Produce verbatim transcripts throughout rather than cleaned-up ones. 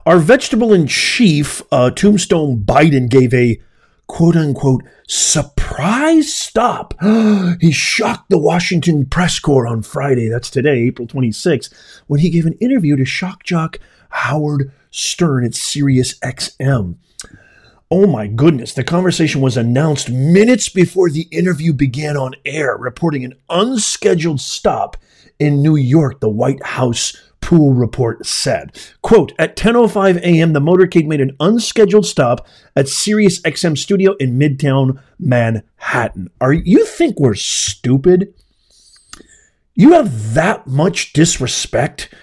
Our vegetable in chief, uh, Tombstone Biden, gave a quote-unquote surprise stop. He shocked the Washington press corps on Friday, that's today, April twenty-sixth, when he gave an interview to shock jock Howard Stern at Sirius X M. Oh my goodness, the conversation was announced minutes before the interview began on air, reporting an unscheduled stop in New York, the White House Pool report said. Quote, at ten oh five a.m., the motorcade made an unscheduled stop at Sirius X M studio in Midtown Manhattan. Are you think we're stupid? You have that much disrespect,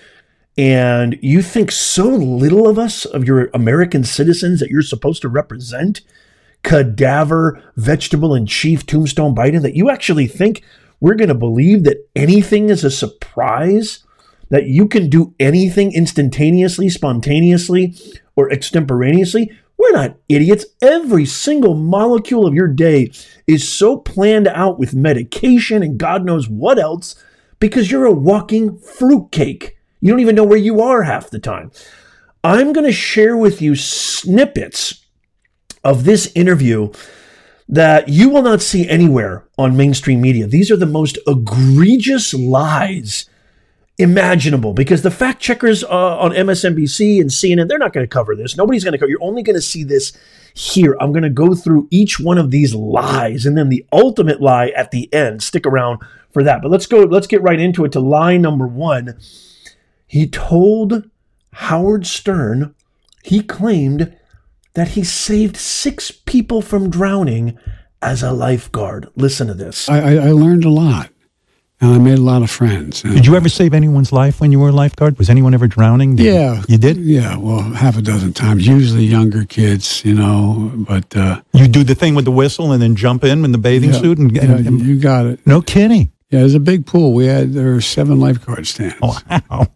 and you think so little of us, of your American citizens that you're supposed to represent, cadaver, vegetable in chief, Tombstone Biden, that you actually think we're going to believe that anything is a surprise? That you can do anything instantaneously, spontaneously, or extemporaneously? We're not idiots. Every single molecule of your day is so planned out with medication and God knows what else because you're a walking fruitcake. You don't even know where you are half the time. I'm going to share with you snippets of this interview that you will not see anywhere on mainstream media. These are the most egregious lies imaginable, because the fact checkers uh, on M S N B C and C N N, they're not going to cover this. Nobody's going to cover. You're only going to see this here. I'm going to go through each one of these lies and then the ultimate lie at the end. Stick around for that. But let's go. Let's get right into it. To lie number one, he told Howard Stern he claimed that he saved six people from drowning as a lifeguard. Listen to this. I, I, I learned a lot. And I made a lot of friends. Did you ever save anyone's life when you were a lifeguard? Was anyone ever drowning? Did yeah. You, you did? Yeah, well, half a dozen times. Usually younger kids, you know, but... Uh, you do the thing with the whistle and then jump in in the bathing yeah, suit? and, yeah, and, and you got it. No kidding. Yeah, there's a big pool. We had, there were seven lifeguard stands. Wow.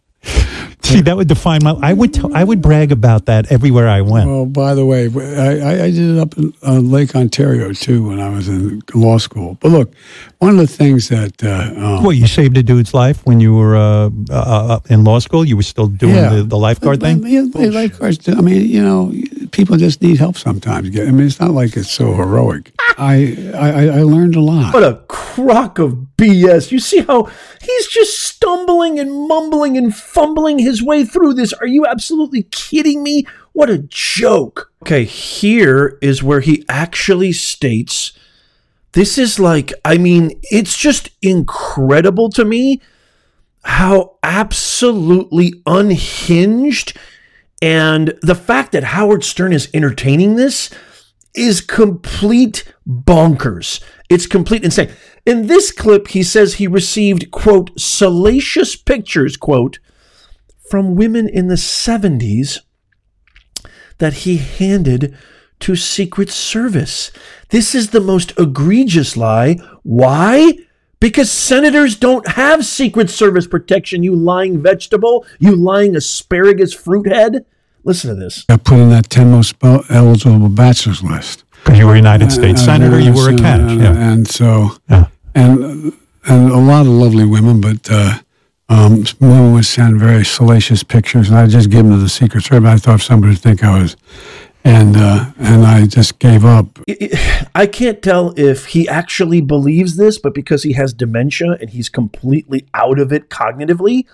See, that would define my... I would t- I would brag about that everywhere I went. Well, by the way, I, I did it up in uh, Lake Ontario, too, when I was in law school. But look, one of the things that... Uh, um, well, you saved a dude's life when you were uh, uh, in law school? You were still doing yeah, the, the lifeguard but, thing? But, yeah, the lifeguards, I mean, you know, people just need help sometimes. I mean, it's not like it's so heroic. I, I, I learned a lot. What a crock of B S. You see how he's just stumbling and mumbling and fumbling his way through this. Are you absolutely kidding me? What a joke. Okay, here is where he actually states, this is like, I mean, it's just incredible to me how absolutely unhinged, and the fact that Howard Stern is entertaining this is complete bonkers. It's complete insane. In this clip, he says he received, quote, salacious pictures, quote, from women in the seventies that he handed to Secret Service. This is the most egregious lie. Why? Because senators don't have Secret Service protection, you lying vegetable, you lying asparagus fruit head. Listen to this. I put in that ten most eligible bachelor's list. Because you were a United States uh, Senator, uh, you were a catch. And, yeah. and so, yeah. and and a lot of lovely women, but uh, um, women would send very salacious pictures, and I just give them to the Secret Service. I thought somebody would think I was, and uh, and I just gave up. I can't tell if he actually believes this, but because he has dementia and he's completely out of it cognitively,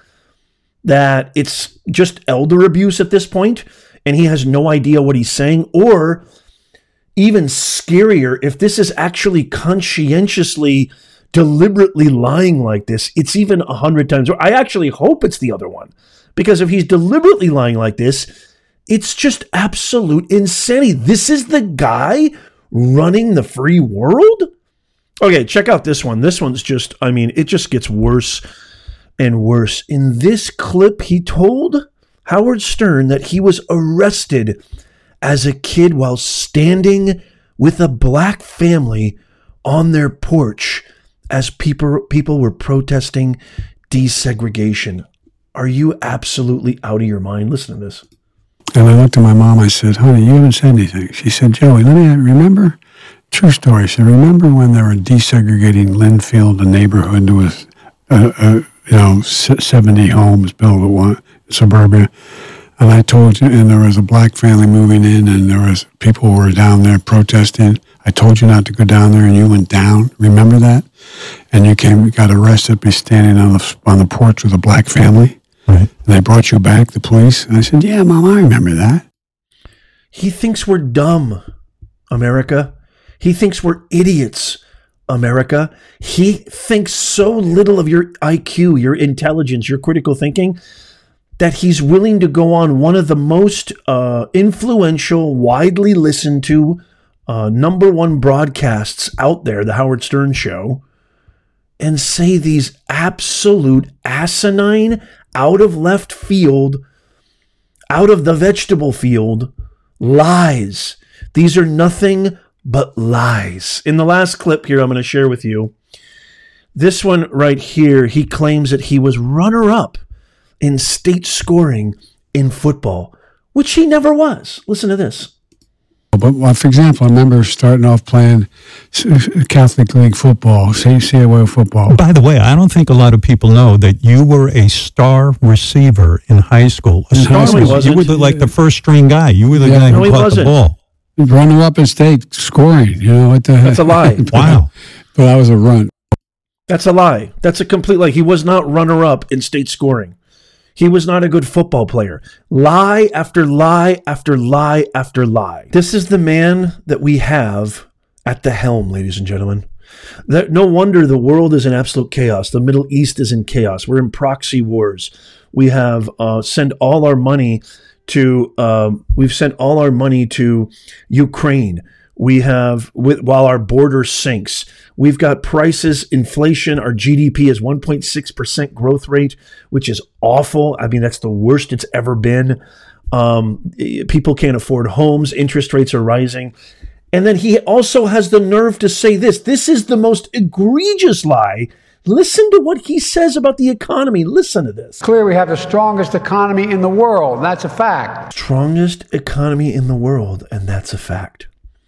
that it's just elder abuse at this point, and he has no idea what he's saying, or even scarier, if this is actually conscientiously, deliberately lying like this, it's even a hundred times. I actually hope it's the other one, because if he's deliberately lying like this, it's just absolute insanity. This is the guy running the free world? Okay, check out this one. This one's just, I mean, it just gets worse and worse. In this clip, he told Howard Stern that he was arrested as a kid while standing with a black family on their porch as people people were protesting desegregation. Are you absolutely out of your mind? Listen to this. And I looked at my mom, I said, honey, you haven't said anything. She said, Joey, let me remember, true story. She said, remember when they were desegregating Linfield, the neighborhood with, uh, uh, you know, seventy homes built at one, suburbia? And I told you, and there was a black family moving in, and there was people who were down there protesting. I told you not to go down there, and you went down. Remember that? And you came, got arrested, be standing on the on the porch with a black family. Right. And they brought you back, the police. And I said, yeah, Mom, I remember that. He thinks we're dumb, America. He thinks we're idiots, America. He thinks so little of your I Q, your intelligence, your critical thinking, that he's willing to go on one of the most uh, influential, widely listened to, uh, number one broadcasts out there, the Howard Stern Show, and say these absolute asinine, out of left field, out of the vegetable field lies. These are nothing but lies. In the last clip here I'm going to share with you, this one right here, he claims that he was runner-up in state scoring in football, which he never was. Listen to this. But well, for example, I remember starting off playing Catholic League football, C A A football. By the way, I don't think a lot of people know that you were a star receiver in high school. A in star high school. You were the, like the first string guy. You were the yeah. guy who no, caught wasn't. the ball. Runner up in state scoring. You know what the heck? That's a lie. Wow. But that was a run. That's a lie. That's a complete lie. He was not runner-up in state scoring. He was not a good football player. Lie after lie after lie after lie. This is the man that we have at the helm, ladies and gentlemen. That, no wonder the world is in absolute chaos. The Middle East is in chaos. We're in proxy wars. We have uh, sent all our money to. Um, we've sent all our money to Ukraine. We have, with, while our border sinks, we've got prices, inflation. Our G D P is one point six percent growth rate, which is awful. I mean, that's the worst it's ever been. Um, people can't afford homes. Interest rates are rising. And then he also has the nerve to say this. This is the most egregious lie. Listen to what he says about the economy. Listen to this. Clear we have the strongest economy in the world. That's a fact. Strongest economy in the world, and that's a fact.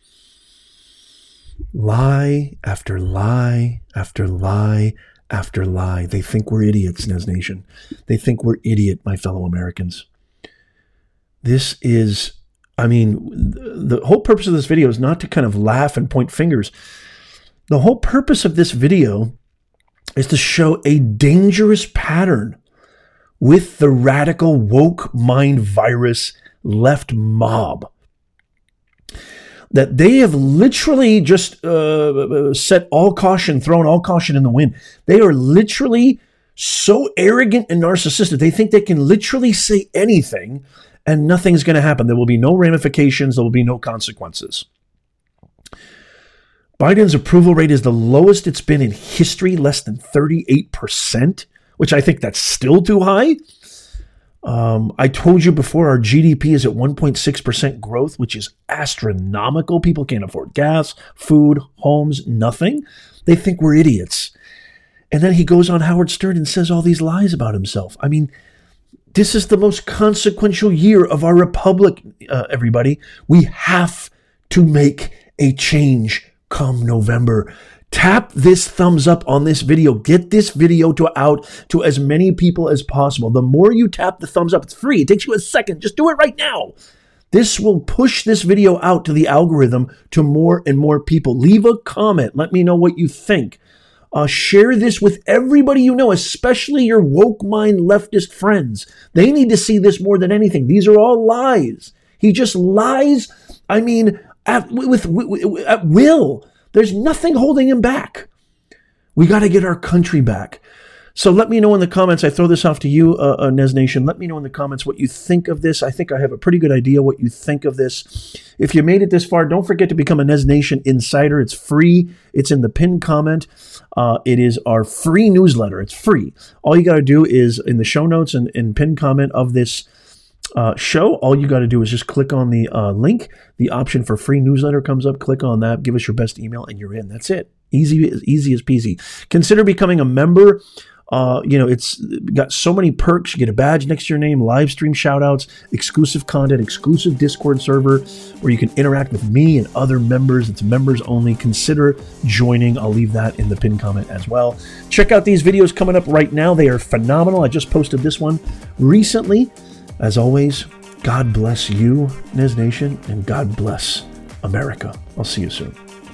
Lie after lie after lie after lie. They think we're idiots, Nez Nation. They think we're idiot, my fellow Americans. This is, I mean, the whole purpose of this video is not to kind of laugh and point fingers. The whole purpose of this video is to show a dangerous pattern with the radical woke mind virus left mob. That they have literally just uh, set all caution, thrown all caution in the wind. They are literally so arrogant and narcissistic. They think they can literally say anything and nothing's going to happen. There will be no ramifications. There will be no consequences. Biden's approval rate is the lowest it's been in history, less than thirty-eight percent, which I think that's still too high. Um, I told you before, our G D P is at one point six percent growth, which is astronomical. People can't afford gas, food, homes, nothing. They think we're idiots. And then he goes on Howard Stern and says all these lies about himself. I mean, this is the most consequential year of our republic, uh, everybody. We have to make a change come November. Tap this thumbs up on this video. Get this video to out to as many people as possible. The more you tap the thumbs up, it's free. It takes you a second. Just do it right now. This will push this video out to the algorithm to more and more people. Leave a comment. Let me know what you think. Uh, share this with everybody you know, especially your woke mind leftist friends. They need to see this more than anything. These are all lies. He just lies. I mean, at, with, with at will. There's nothing holding him back. We got to get our country back. So let me know in the comments. I throw this off to you, uh, uh, Nez Nation. Let me know in the comments what you think of this. I think I have a pretty good idea what you think of this. If you made it this far, don't forget to become a Nez Nation Insider. It's free. It's in the pinned comment. Uh, it is our free newsletter. It's free. All you got to do is in the show notes and, and pinned comment of this Uh, show, all you got to do is just click on the uh, link. The option for free newsletter comes up. Click on that. Give us your best email, and you're in. That's it. Easy, easy as peasy. Consider becoming a member. Uh, you know, it's got so many perks. You get a badge next to your name, live stream shout outs, exclusive content, exclusive Discord server where you can interact with me and other members. It's members only. Consider joining. I'll leave that in the pinned comment as well. Check out these videos coming up right now. They are phenomenal. I just posted this one recently. As always, God bless you, Nez Nation, and God bless America. I'll see you soon.